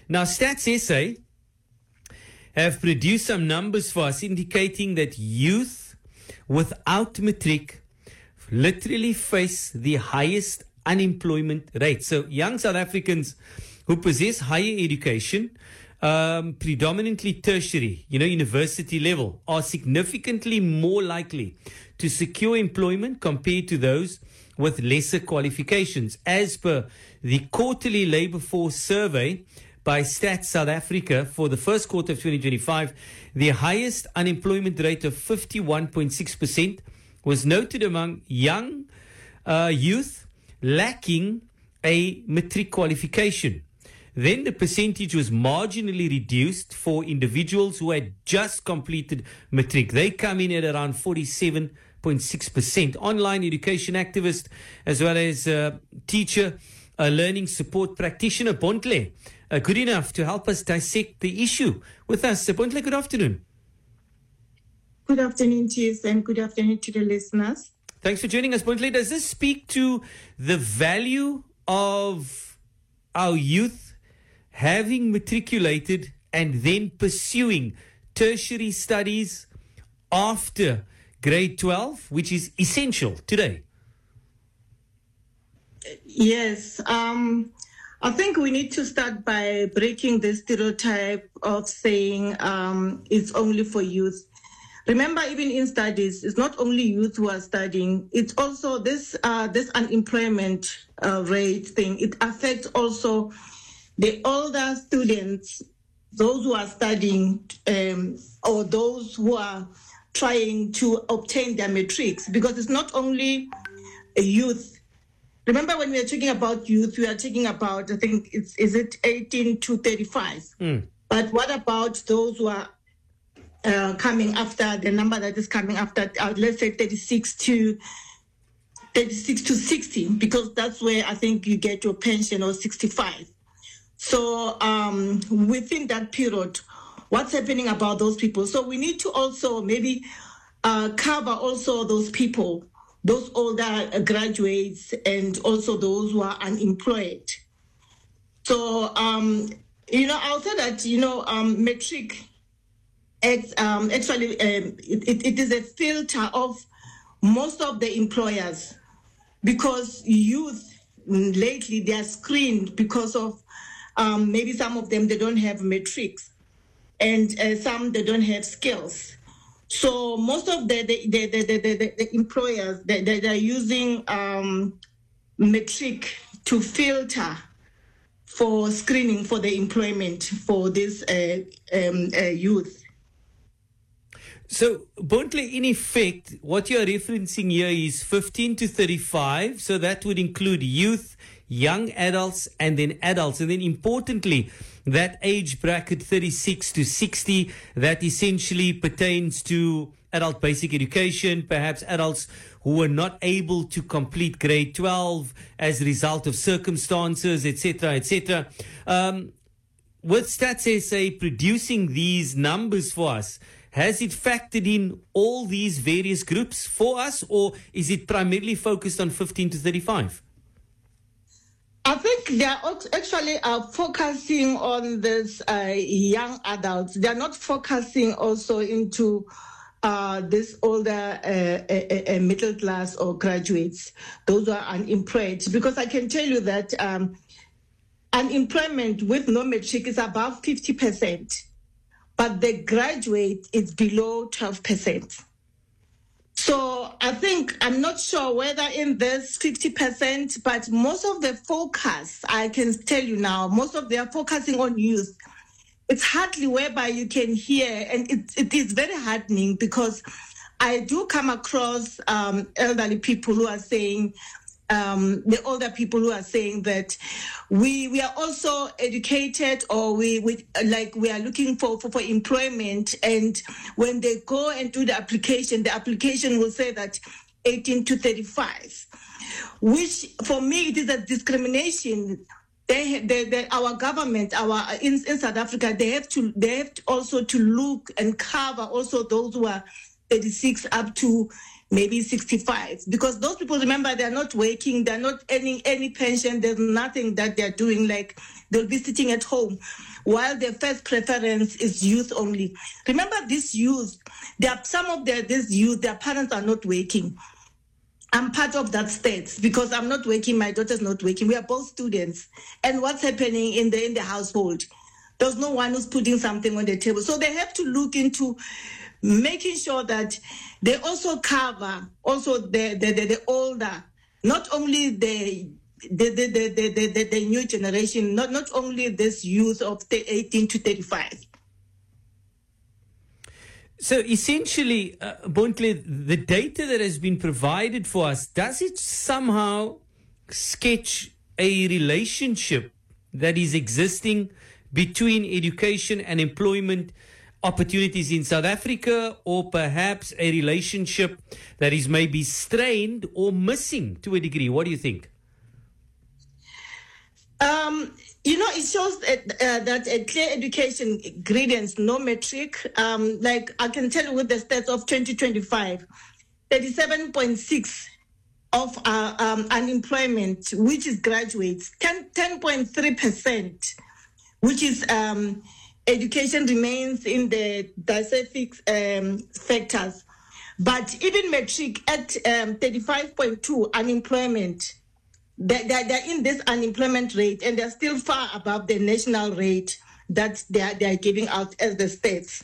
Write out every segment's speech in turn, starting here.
Now, Stats SA have produced some numbers for us indicating that youth without matric literally face the highest unemployment rate. So young South Africans who possess higher education, predominantly tertiary, university level, are significantly more likely to secure employment compared to those with lesser qualifications. As per the quarterly labor force survey by Stats South Africa for the first quarter of 2025, the highest unemployment rate of 51.6% was noted among young youth lacking a matric qualification. Then the percentage was marginally reduced for individuals who had just completed matric. They come in at around 47.6%. Online education activist as well as teacher, learning support practitioner, Bontle, good enough to help us dissect the issue with us. Bontle, good afternoon. Good afternoon to you, and good afternoon to the listeners. Thanks for joining us, Bontle. Does this speak to the value of our youth having matriculated and then pursuing tertiary studies after grade 12, which is essential today? Yes. I think we need to start by breaking the stereotype of saying it's only for youth. Remember, even in studies, it's not only youth who are studying. It's also this unemployment rate thing. It affects also the older students, those who are studying, or those who are trying to obtain their matrics, because it's not only a youth. Remember, when we are talking about youth, we are talking about, I think, is it 18 to 35? But what about those who are coming after, the number that is coming after, let's say 36 to 60, because that's where I think you get your pension, or 65. So within that period, what's happening about those people? So we need to also maybe cover also those people, those older graduates, and also those who are unemployed. So, I'll say that, matric, actually, it is a filter of most of the employers, because youth lately, they are screened because of maybe some of them, they don't have matrics, and some, they don't have skills. So most of the employers, they are using matric to filter for screening for the employment for this youth. So, Bontle, in effect, what you're referencing here is 15 to 35. So that would include youth, young adults, and then adults. And then importantly, that age bracket 36 to 60, that essentially pertains to adult basic education, perhaps adults who were not able to complete grade 12 as a result of circumstances, etc., etc. With Stats SA producing these numbers for us, has it factored in all these various groups for us, or is it primarily focused on 15 to 35? I think they are actually focusing on this young adults. They are not focusing also into this older middle class or graduates, those who are unemployed. Because I can tell you that unemployment with no matric is above 50%, but the graduate is below 12%. So I think, I'm not sure whether in this 50%, but most of the focus, I can tell you now, most of them are focusing on youth. It's hardly whereby you can hear, and it is very heartening, because I do come across elderly people who are saying, the older people who are saying that we are also educated, or we are looking for employment, and when they go and do the application will say that 18 to 35, which for me it is a discrimination. Our government, in South Africa, they have to also to look and cover also those who are 36 up to maybe 65, because those people, remember, they're not working, they're not earning any pension, there's nothing that they're doing, like they'll be sitting at home, while their first preference is youth only. Remember, this youth, some of this youth, their parents are not working. I'm part of that state because I'm not working, my daughter's not working, we are both students. And what's happening in the household? There's no one who's putting something on the table. So they have to look into making sure that they also cover also the older, not only the new generation, not only this youth of 18 to 35. So essentially, Bontle, the data that has been provided for us, does it somehow sketch a relationship that is existing between education and employment opportunities in South Africa, or perhaps a relationship that is maybe strained or missing to a degree? What do you think? It shows that a clear education ingredients, no metric. Like I can tell you with the stats of 2025, 37.6 of unemployment, which is graduates, 10.3%, which is education remains in the specific factors. But even metric at 35.2 unemployment, they're in this unemployment rate, and they're still far above the national rate that they are giving out as the states.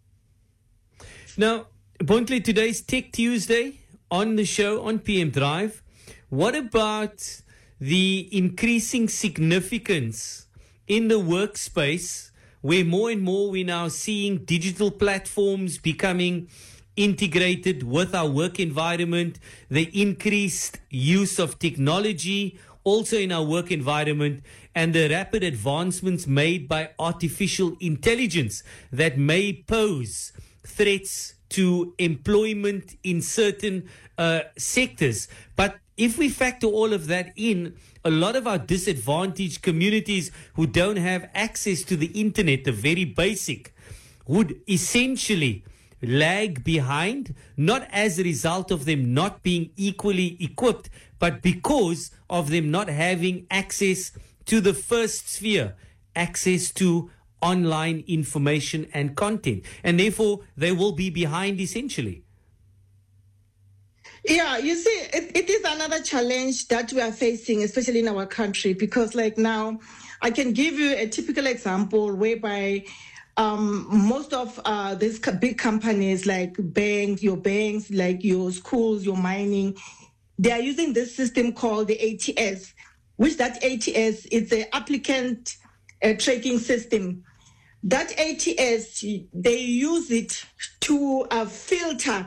Now, Bontle, today's Tech Tuesday on the show on PM Drive. What about the increasing significance in the workspace, where more and more we're now seeing digital platforms becoming integrated with our work environment, the increased use of technology also in our work environment, and the rapid advancements made by artificial intelligence that may pose threats to employment in certain sectors. But if we factor all of that in, a lot of our disadvantaged communities who don't have access to the internet, the very basic, would essentially lag behind, not as a result of them not being equally equipped, but because of them not having access to the first sphere, access to online information and content. And therefore, they will be behind essentially. Yeah, you see, it is another challenge that we are facing, especially in our country, because like now, I can give you a typical example whereby most of these big companies like your banks, like your schools, your mining, they are using this system called the ATS, which that ATS is the applicant tracking system. That ATS, they use it to filter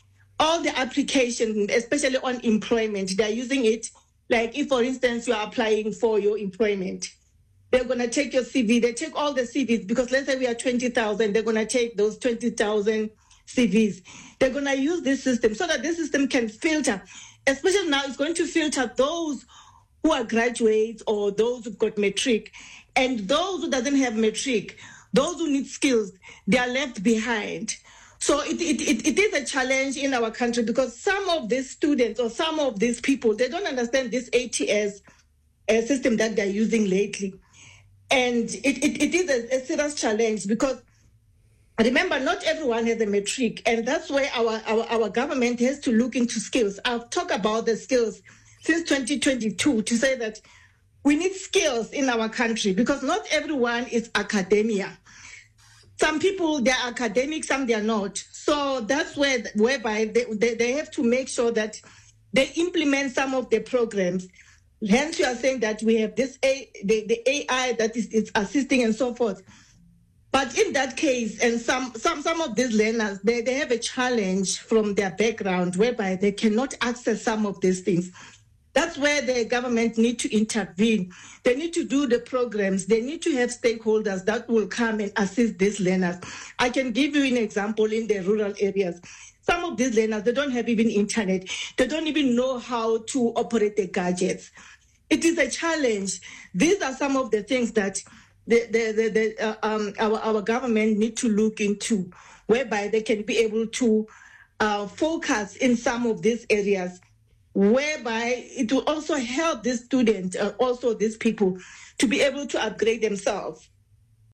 all the applications, especially on employment. They're using it, like if, for instance, you are applying for your employment, they're going to take your CV. They take all the CVs, because let's say we are 20,000. They're going to take those 20,000 CVs. They're going to use this system so that this system can filter. Especially now, it's going to filter those who are graduates or those who've got matric. And those who doesn't have matric, those who need skills, they are left behind. So it is a challenge in our country, because some of these students or some of these people, they don't understand this ATS system that they're using lately. And it is a serious challenge, because remember, not everyone has a matric, and that's where our government has to look into skills. I've talked about the skills since 2022 to say that we need skills in our country, because not everyone is academia. Some people, they're academic, some they're not. So that's whereby they have to make sure that they implement some of the programs. Hence, you are saying that we have this the AI that is assisting and so forth. But in that case, and some of these learners, they have a challenge from their background whereby they cannot access some of these things. That's where the government need to intervene. They need to do the programs. They need to have stakeholders that will come and assist these learners. I can give you an example in the rural areas. Some of these learners, they don't have even internet. They don't even know how to operate the gadgets. It is a challenge. These are some of the things that our government need to look into, whereby they can be able to focus in some of these areas, whereby it will also help this student, also these people, to be able to upgrade themselves.